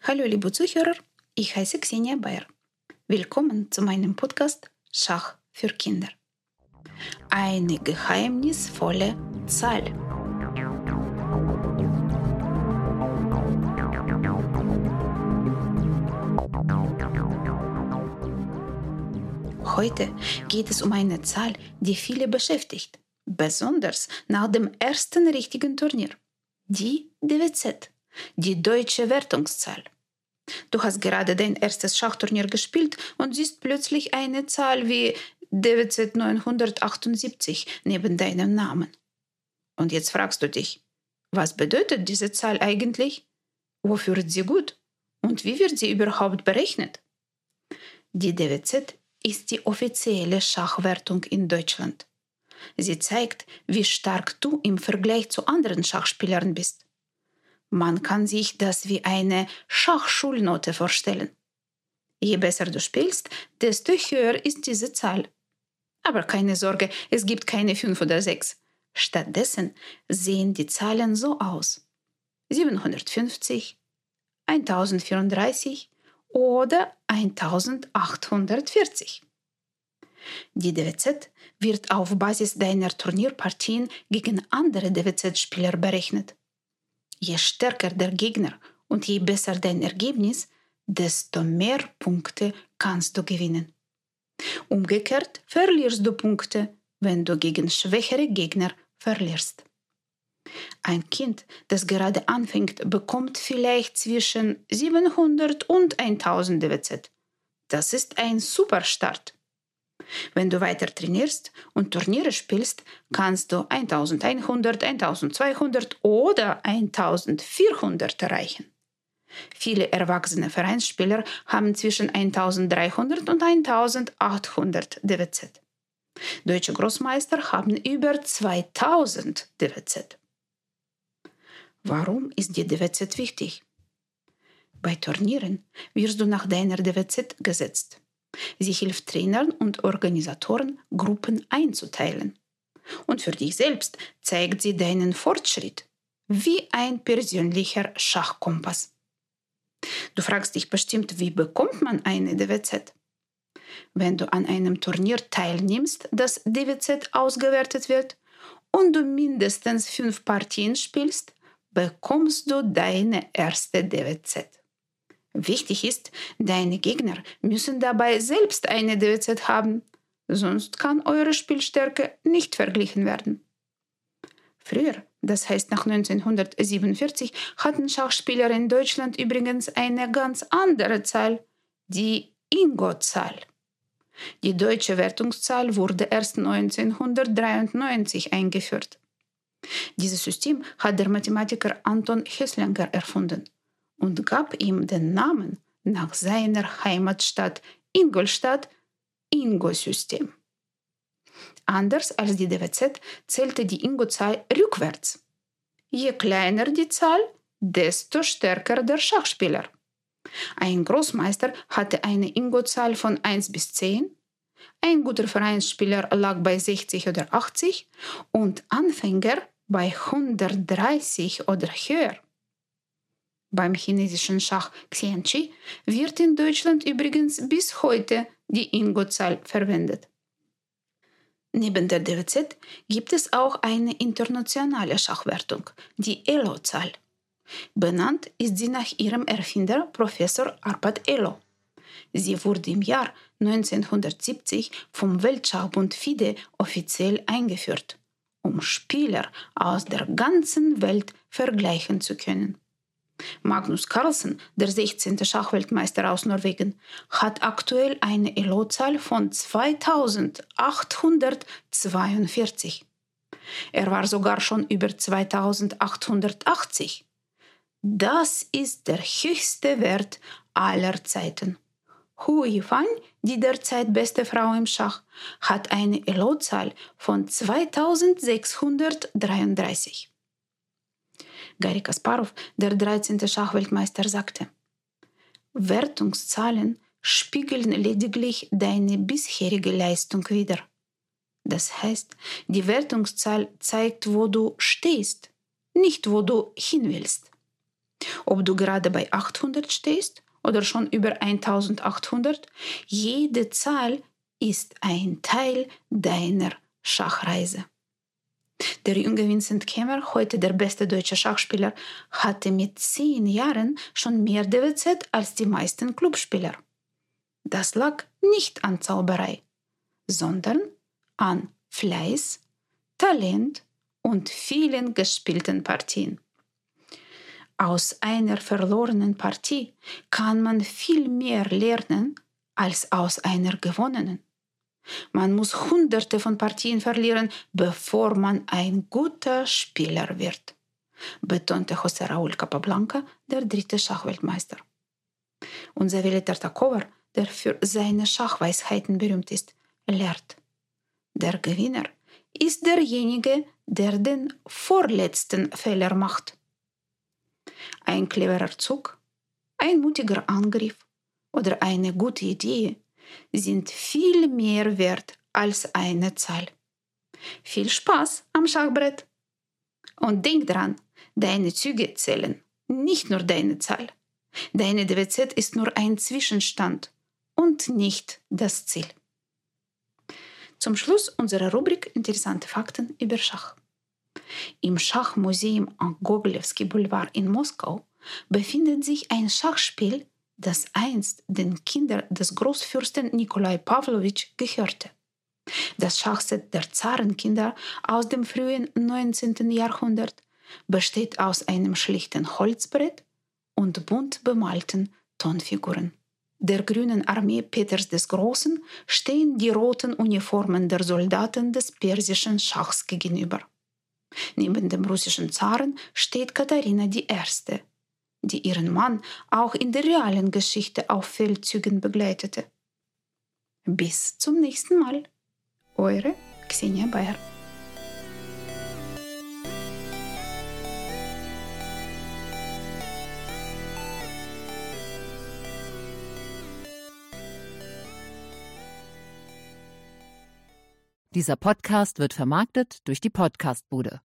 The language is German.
Hallo liebe Zuhörer, ich heiße Xenia Bayer. Willkommen zu meinem Podcast Schach für Kinder. Eine geheimnisvolle Zahl. Heute geht es um eine Zahl, die viele beschäftigt, besonders nach dem ersten richtigen Turnier, die DWZ, die deutsche Wertungszahl. Du hast gerade dein erstes Schachturnier gespielt und siehst plötzlich eine Zahl wie DWZ 978 neben deinem Namen. Und jetzt fragst du dich, was bedeutet diese Zahl eigentlich? Wofür ist sie gut? Und wie wird sie überhaupt berechnet? Die DWZ ist die offizielle Schachwertung in Deutschland. Sie zeigt, wie stark du im Vergleich zu anderen Schachspielern bist. Man kann sich das wie eine Schachschulnote vorstellen. Je besser du spielst, desto höher ist diese Zahl. Aber keine Sorge, es gibt keine 5 oder 6. Stattdessen sehen die Zahlen so aus: 750, 1034 oder 1840. Die DWZ wird auf Basis deiner Turnierpartien gegen andere DWZ-Spieler berechnet. Je stärker der Gegner und je besser dein Ergebnis, desto mehr Punkte kannst du gewinnen. Umgekehrt verlierst du Punkte, wenn du gegen schwächere Gegner verlierst. Ein Kind, das gerade anfängt, bekommt vielleicht zwischen 700 und 1000 DWZ. Das ist ein super Start. Wenn du weiter trainierst und Turniere spielst, kannst du 1100, 1200 oder 1400 erreichen. Viele erwachsene Vereinsspieler haben zwischen 1300 und 1800 DWZ. Deutsche Großmeister haben über 2000 DWZ. Warum ist die DWZ wichtig? Bei Turnieren wirst du nach deiner DWZ gesetzt. Sie hilft Trainern und Organisatoren, Gruppen einzuteilen. Und für dich selbst zeigt sie deinen Fortschritt, wie ein persönlicher Schachkompass. Du fragst dich bestimmt, wie bekommt man eine DWZ? Wenn du an einem Turnier teilnimmst, das DWZ ausgewertet wird, und du mindestens 5 Partien spielst, bekommst du deine erste DWZ. Wichtig ist, deine Gegner müssen dabei selbst eine DWZ haben, sonst kann eure Spielstärke nicht verglichen werden. Früher, das heißt nach 1947, hatten Schachspieler in Deutschland übrigens eine ganz andere Zahl, die Ingo-Zahl. Die deutsche Wertungszahl wurde erst 1993 eingeführt. Dieses System hat der Mathematiker Anton Höslinger erfunden und gab ihm den Namen nach seiner Heimatstadt Ingolstadt, Ingo-System. Anders als die DWZ zählte die Ingo-Zahl rückwärts. Je kleiner die Zahl, desto stärker der Schachspieler. Ein Großmeister hatte eine Ingo-Zahl von 1 bis 10, ein guter Vereinsspieler lag bei 60 oder 80 und Anfänger bei 130 oder höher. Beim chinesischen Schach Xianqi wird in Deutschland übrigens bis heute die Ingo-Zahl verwendet. Neben der DWZ gibt es auch eine internationale Schachwertung, die Elo-Zahl. Benannt ist sie nach ihrem Erfinder Professor Arpad Elo. Sie wurde im Jahr 1970 vom Weltschachbund FIDE offiziell eingeführt, um Spieler aus der ganzen Welt vergleichen zu können. Magnus Carlsen, der 16. Schachweltmeister aus Norwegen, hat aktuell eine Elo-Zahl von 2842. Er war sogar schon über 2880. Das ist der höchste Wert aller Zeiten. Hu Yifan, die derzeit beste Frau im Schach, hat eine Elo-Zahl von 2633. Garry Kasparow, der 13. Schachweltmeister, sagte: Wertungszahlen spiegeln lediglich deine bisherige Leistung wider. Das heißt, die Wertungszahl zeigt, wo du stehst, nicht wo du hin willst. Ob du gerade bei 800 stehst oder schon über 1800, jede Zahl ist ein Teil deiner Schachreise. Der junge Vincent Kemmer, heute der beste deutsche Schachspieler, hatte mit 10 Jahren schon mehr DWZ als die meisten Clubspieler. Das lag nicht an Zauberei, sondern an Fleiß, Talent und vielen gespielten Partien. Aus einer verlorenen Partie kann man viel mehr lernen als aus einer gewonnenen. Man muss Hunderte von Partien verlieren, bevor man ein guter Spieler wird, betonte José Raúl Capablanca, der 3. Schachweltmeister. Und Savily Tartakower, der für seine Schachweisheiten berühmt ist, lehrt: Der Gewinner ist derjenige, der den vorletzten Fehler macht. Ein cleverer Zug, ein mutiger Angriff oder eine gute Idee sind viel mehr wert als eine Zahl. Viel Spaß am Schachbrett! Und denk dran, deine Züge zählen, nicht nur deine Zahl. Deine DWZ ist nur ein Zwischenstand und nicht das Ziel. Zum Schluss unserer Rubrik Interessante Fakten über Schach. Im Schachmuseum am Gogolewski Boulevard in Moskau befindet sich ein Schachspiel, das einst den Kindern des Großfürsten Nikolai Pawlowitsch gehörte. Das Schachset der Zarenkinder aus dem frühen 19. Jahrhundert besteht aus einem schlichten Holzbrett und bunt bemalten Tonfiguren. Der grünen Armee Peters des Großen stehen die roten Uniformen der Soldaten des persischen Schachs gegenüber. Neben dem russischen Zaren steht Katharina I., die ihren Mann auch in der realen Geschichte auf Feldzügen begleitete. Bis zum nächsten Mal. Eure Xenia Bayer. Dieser Podcast wird vermarktet durch die Podcastbude.